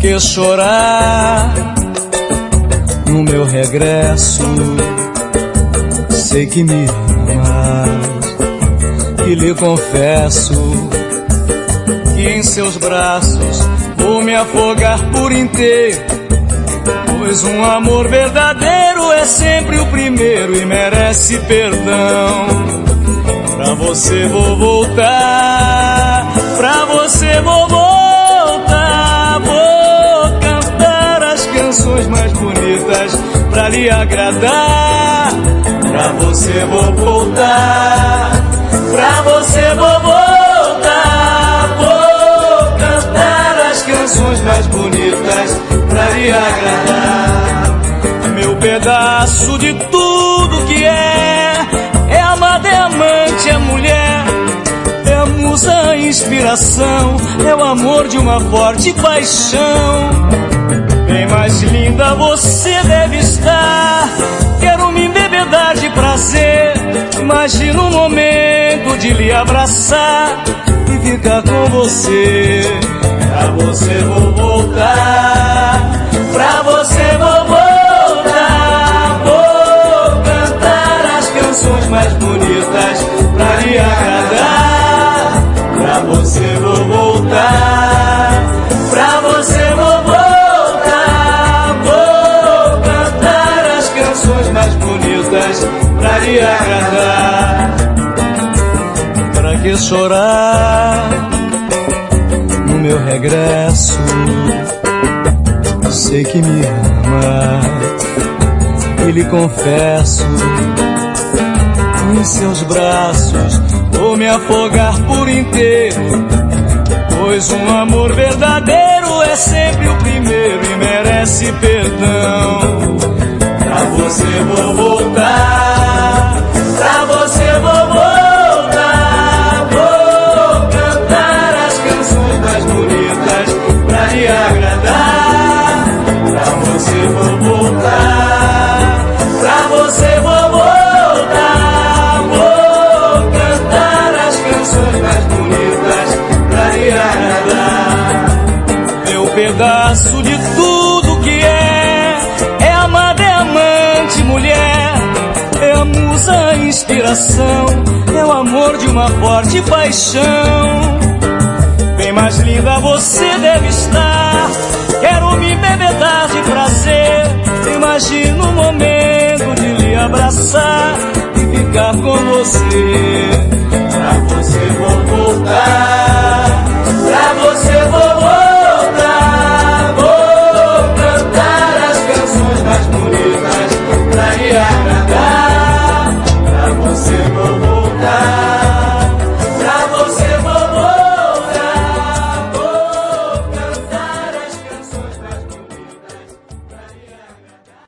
que chorar no meu regresso? Sei que me amas e lhe confesso que em seus braços vou me afogar por inteiro, pois um amor verdadeiro é sempre o primeiro e merece perdão. Pra você vou voltar, pra você vou voltar, vou cantar as canções mais bonitas pra lhe agradar. Pra você vou voltar, pra você vou voltar, vou cantar as canções mais bonitas pra lhe agradar. Meu pedaço de tudo que é amada, é amante, é mulher, é a musa, a inspiração, é o amor de uma forte paixão. Bem mais linda você deve estar, quero me embebedar de prazer. Imagina um momento de lhe abraçar e ficar com você. Pra você vou voltar, pra você vou voltar, vou cantar as canções mais bonitas pra lhe agradar. Pra você vou voltar, pra você vou voltar, vou cantar as canções mais bonitas pra lhe agradar. Pra que chorar no meu regresso? Sei que me ama e lhe confesso, em seus braços vou me afogar por inteiro, pois um amor verdadeiro é sempre o primeiro e merece perdão. Pra você vou voltar, pra você vou voltar, vou cantar as canções mais bonitas pra lhe agradar. Pra você vou voltar, pra você vou voltar, vou cantar as canções mais bonitas pra lhe agradar. Meu pedaço de tudo que é amada, é amante, mulher, é a musa, a inspiração, é o amor de uma forte paixão. Bem mais linda você deve estar, quero me embebedar de prazer. Imagina um momento de lhe abraçar e ficar com você.